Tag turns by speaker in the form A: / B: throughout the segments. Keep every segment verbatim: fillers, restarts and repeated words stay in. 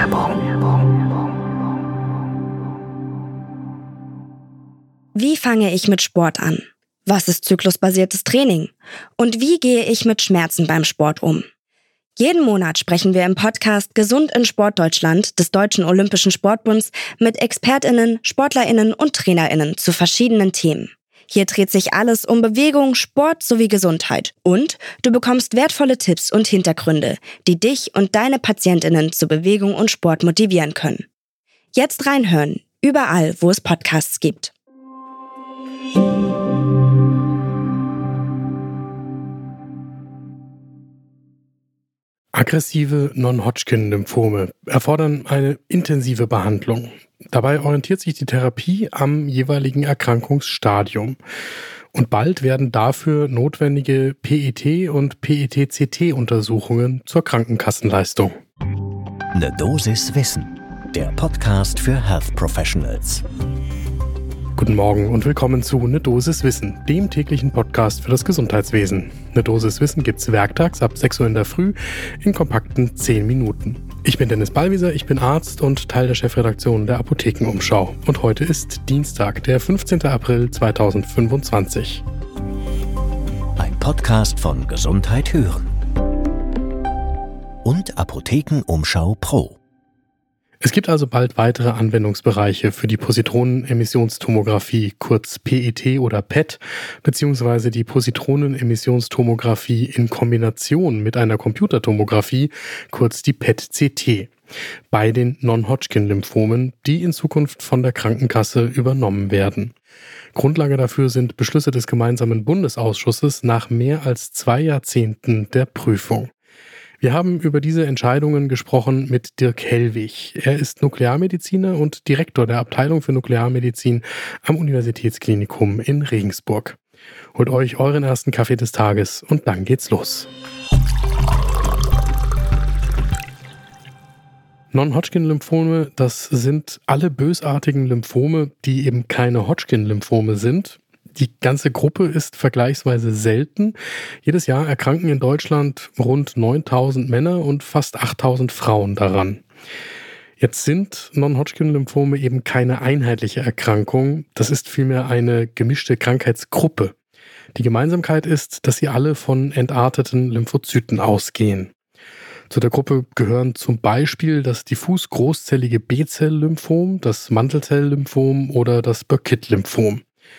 A: Wie fange ich mit Sport an? Was ist zyklusbasiertes Training? Und wie gehe ich mit Schmerzen beim Sport um? Jeden Monat sprechen wir im Podcast Gesund in Sport Deutschland des Deutschen Olympischen Sportbunds mit ExpertInnen, SportlerInnen und TrainerInnen zu verschiedenen Themen. Hier dreht sich alles um Bewegung, Sport sowie Gesundheit. Und du bekommst wertvolle Tipps und Hintergründe, die dich und deine PatientInnen zu Bewegung und Sport motivieren können. Jetzt reinhören, überall, wo es Podcasts gibt.
B: Aggressive Non-Hodgkin-Lymphome erfordern eine intensive Behandlung. Dabei orientiert sich die Therapie am jeweiligen Erkrankungsstadium. Und bald werden dafür notwendige P E T- und P E T C T-Untersuchungen zur Krankenkassenleistung.
C: Ne Dosis Wissen, der Podcast für Health Professionals.
B: Guten Morgen und willkommen zu Ne Dosis Wissen, dem täglichen Podcast für das Gesundheitswesen. Ne Dosis Wissen gibt's werktags ab sechs Uhr in der Früh in kompakten zehn Minuten. Ich bin Dennis Ballwieser, ich bin Arzt und Teil der Chefredaktion der Apothekenumschau. Und heute ist Dienstag, der fünfzehnten April zweitausendfünfundzwanzig.
C: Ein Podcast von Gesundheit hören und Apothekenumschau Pro.
B: Es gibt also bald weitere Anwendungsbereiche für die Positronenemissionstomographie, kurz P E T oder P E T, beziehungsweise die Positronenemissionstomographie in Kombination mit einer Computertomographie, kurz die P E T C T, bei den Non-Hodgkin-Lymphomen, die in Zukunft von der Krankenkasse übernommen werden. Grundlage dafür sind Beschlüsse des gemeinsamen Bundesausschusses nach mehr als zwei Jahrzehnten der Prüfung. Wir haben über diese Entscheidungen gesprochen mit Dirk Hellwig. Er ist Nuklearmediziner und Direktor der Abteilung für Nuklearmedizin am Universitätsklinikum in Regensburg. Holt euch euren ersten Kaffee des Tages und dann geht's los. Non-Hodgkin-Lymphome, das sind alle bösartigen Lymphome, die eben keine Hodgkin-Lymphome sind. Die ganze Gruppe ist vergleichsweise selten. Jedes Jahr erkranken in Deutschland rund neuntausend Männer und fast achttausend Frauen daran. Jetzt sind Non-Hodgkin-Lymphome eben keine einheitliche Erkrankung. Das ist vielmehr eine gemischte Krankheitsgruppe. Die Gemeinsamkeit ist, dass sie alle von entarteten Lymphozyten ausgehen. Zu der Gruppe gehören zum Beispiel das diffus großzellige B-Zell-Lymphom, das Mantelzell-Lymphom oder das Burkitt-Lymphom.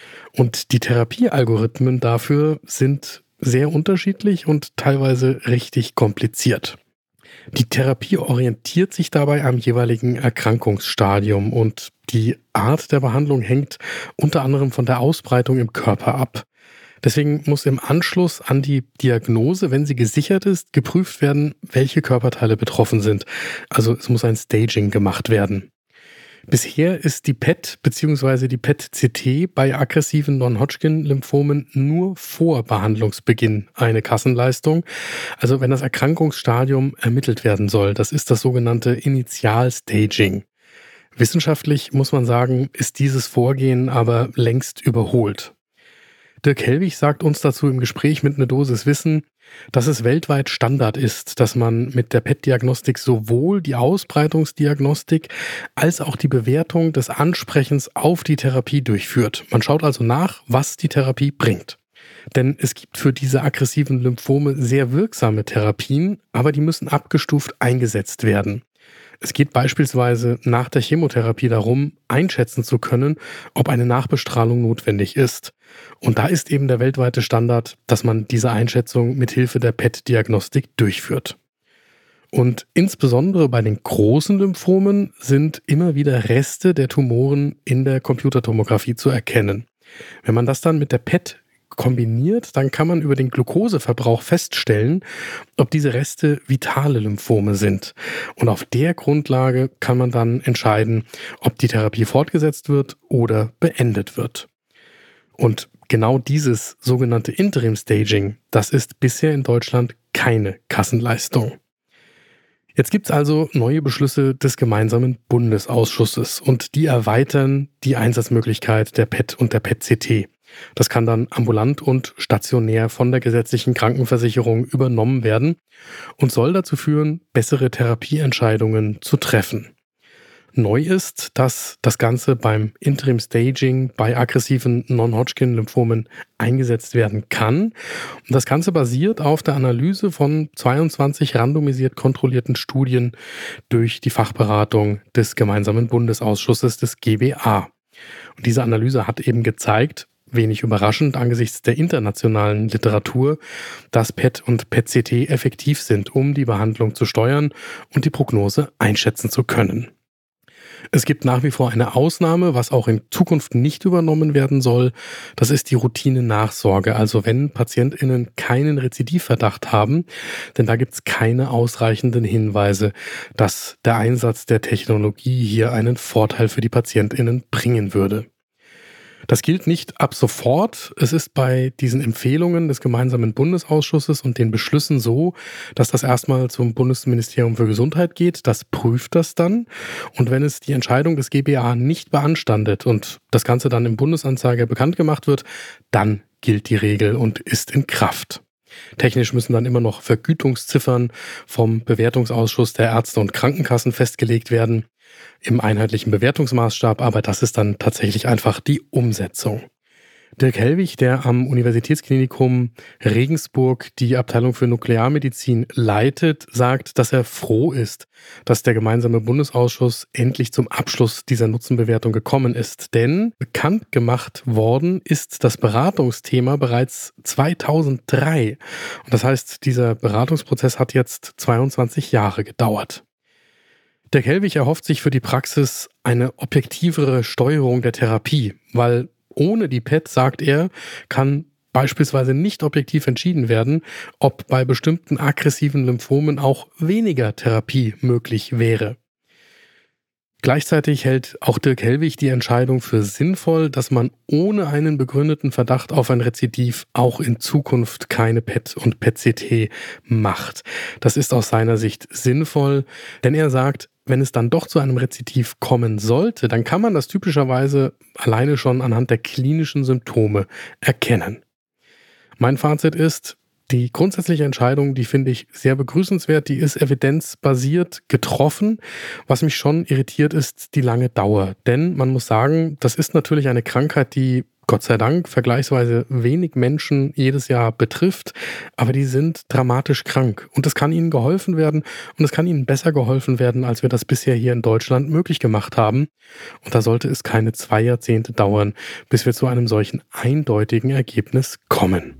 B: Und die Therapiealgorithmen dafür sind sehr unterschiedlich und teilweise richtig kompliziert. Die Therapie orientiert sich dabei am jeweiligen Erkrankungsstadium und die Art der Behandlung hängt unter anderem von der Ausbreitung im Körper ab. Deswegen muss im Anschluss an die Diagnose, wenn sie gesichert ist, geprüft werden, welche Körperteile betroffen sind. Also es muss ein Staging gemacht werden. Bisher ist die P E T bzw. die P E T C T bei aggressiven Non-Hodgkin-Lymphomen nur vor Behandlungsbeginn eine Kassenleistung, also wenn das Erkrankungsstadium ermittelt werden soll. Das ist das sogenannte Initialstaging. Wissenschaftlich muss man sagen, ist dieses Vorgehen aber längst überholt. Dirk Hellwig sagt uns dazu im Gespräch mit Ne Dosis Wissen, dass es weltweit Standard ist, dass man mit der P E T-Diagnostik sowohl die Ausbreitungsdiagnostik als auch die Bewertung des Ansprechens auf die Therapie durchführt. Man schaut also nach, was die Therapie bringt. Denn es gibt für diese aggressiven Lymphome sehr wirksame Therapien, aber die müssen abgestuft eingesetzt werden. Es geht beispielsweise nach der Chemotherapie darum, einschätzen zu können, ob eine Nachbestrahlung notwendig ist. Und da ist eben der weltweite Standard, dass man diese Einschätzung mit Hilfe der P E T-Diagnostik durchführt. Und insbesondere bei den großen Lymphomen sind immer wieder Reste der Tumoren in der Computertomographie zu erkennen. Wenn man das dann mit der P E T kombiniert, dann kann man über den Glukoseverbrauch feststellen, ob diese Reste vitale Lymphome sind. Und auf der Grundlage kann man dann entscheiden, ob die Therapie fortgesetzt wird oder beendet wird. Und genau dieses sogenannte Interim-Staging, das ist bisher in Deutschland keine Kassenleistung. Jetzt gibt es also neue Beschlüsse des gemeinsamen Bundesausschusses und die erweitern die Einsatzmöglichkeit der P E T und der P E T C T. Das kann dann ambulant und stationär von der gesetzlichen Krankenversicherung übernommen werden und soll dazu führen, bessere Therapieentscheidungen zu treffen. Neu ist, dass das Ganze beim Interim Staging bei aggressiven Non-Hodgkin-Lymphomen eingesetzt werden kann. Und das Ganze basiert auf der Analyse von zweiundzwanzig randomisiert kontrollierten Studien durch die Fachberatung des gemeinsamen Bundesausschusses des G B A. Und diese Analyse hat eben gezeigt, wenig überraschend angesichts der internationalen Literatur, dass P E T und P E T-C T effektiv sind, um die Behandlung zu steuern und die Prognose einschätzen zu können. Es gibt nach wie vor eine Ausnahme, was auch in Zukunft nicht übernommen werden soll. Das ist die Routine-Nachsorge, also wenn PatientInnen keinen Rezidivverdacht haben, denn da gibt es keine ausreichenden Hinweise, dass der Einsatz der Technologie hier einen Vorteil für die PatientInnen bringen würde. Das gilt nicht ab sofort. Es ist bei diesen Empfehlungen des gemeinsamen Bundesausschusses und den Beschlüssen so, dass das erstmal zum Bundesministerium für Gesundheit geht. Das prüft das dann. Und wenn es die Entscheidung des G B A nicht beanstandet und das Ganze dann im Bundesanzeiger bekannt gemacht wird, dann gilt die Regel und ist in Kraft. Technisch müssen dann immer noch Vergütungsziffern vom Bewertungsausschuss der Ärzte und Krankenkassen festgelegt werden im einheitlichen Bewertungsmaßstab, aber das ist dann tatsächlich einfach die Umsetzung. Dirk Hellwig, der am Universitätsklinikum Regensburg die Abteilung für Nuklearmedizin leitet, sagt, dass er froh ist, dass der gemeinsame Bundesausschuss endlich zum Abschluss dieser Nutzenbewertung gekommen ist. Denn bekannt gemacht worden ist das Beratungsthema bereits zweitausenddrei. Und das heißt, dieser Beratungsprozess hat jetzt zweiundzwanzig Jahre gedauert. Dirk Hellwig erhofft sich für die Praxis eine objektivere Steuerung der Therapie, weil ohne die P E T, sagt er, kann beispielsweise nicht objektiv entschieden werden, ob bei bestimmten aggressiven Lymphomen auch weniger Therapie möglich wäre. Gleichzeitig hält auch Dirk Hellwig die Entscheidung für sinnvoll, dass man ohne einen begründeten Verdacht auf ein Rezidiv auch in Zukunft keine P E T und P E T-C T macht. Das ist aus seiner Sicht sinnvoll, denn er sagt, wenn es dann doch zu einem Rezidiv kommen sollte, dann kann man das typischerweise alleine schon anhand der klinischen Symptome erkennen. Mein Fazit ist, die grundsätzliche Entscheidung, die finde ich sehr begrüßenswert, die ist evidenzbasiert getroffen. Was mich schon irritiert, ist die lange Dauer. Denn man muss sagen, das ist natürlich eine Krankheit, die Gott sei Dank vergleichsweise wenig Menschen jedes Jahr betrifft, aber die sind dramatisch krank und es kann ihnen geholfen werden und es kann ihnen besser geholfen werden, als wir das bisher hier in Deutschland möglich gemacht haben. Und da sollte es keine zwei Jahrzehnte dauern, bis wir zu einem solchen eindeutigen Ergebnis kommen.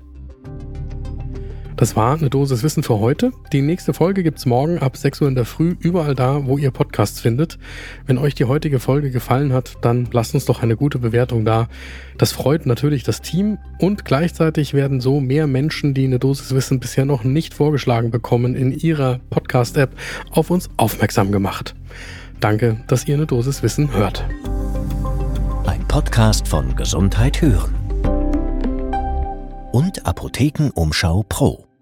B: Das war eine Dosis Wissen für heute. Die nächste Folge gibt's morgen ab sechs Uhr in der Früh, überall da, wo ihr Podcasts findet. Wenn euch die heutige Folge gefallen hat, dann lasst uns doch eine gute Bewertung da. Das freut natürlich das Team und gleichzeitig werden so mehr Menschen, die eine Dosis Wissen bisher noch nicht vorgeschlagen bekommen, in ihrer Podcast-App auf uns aufmerksam gemacht. Danke, dass ihr eine Dosis Wissen hört.
C: Ein Podcast von Gesundheit hören und Apothekenumschau Pro.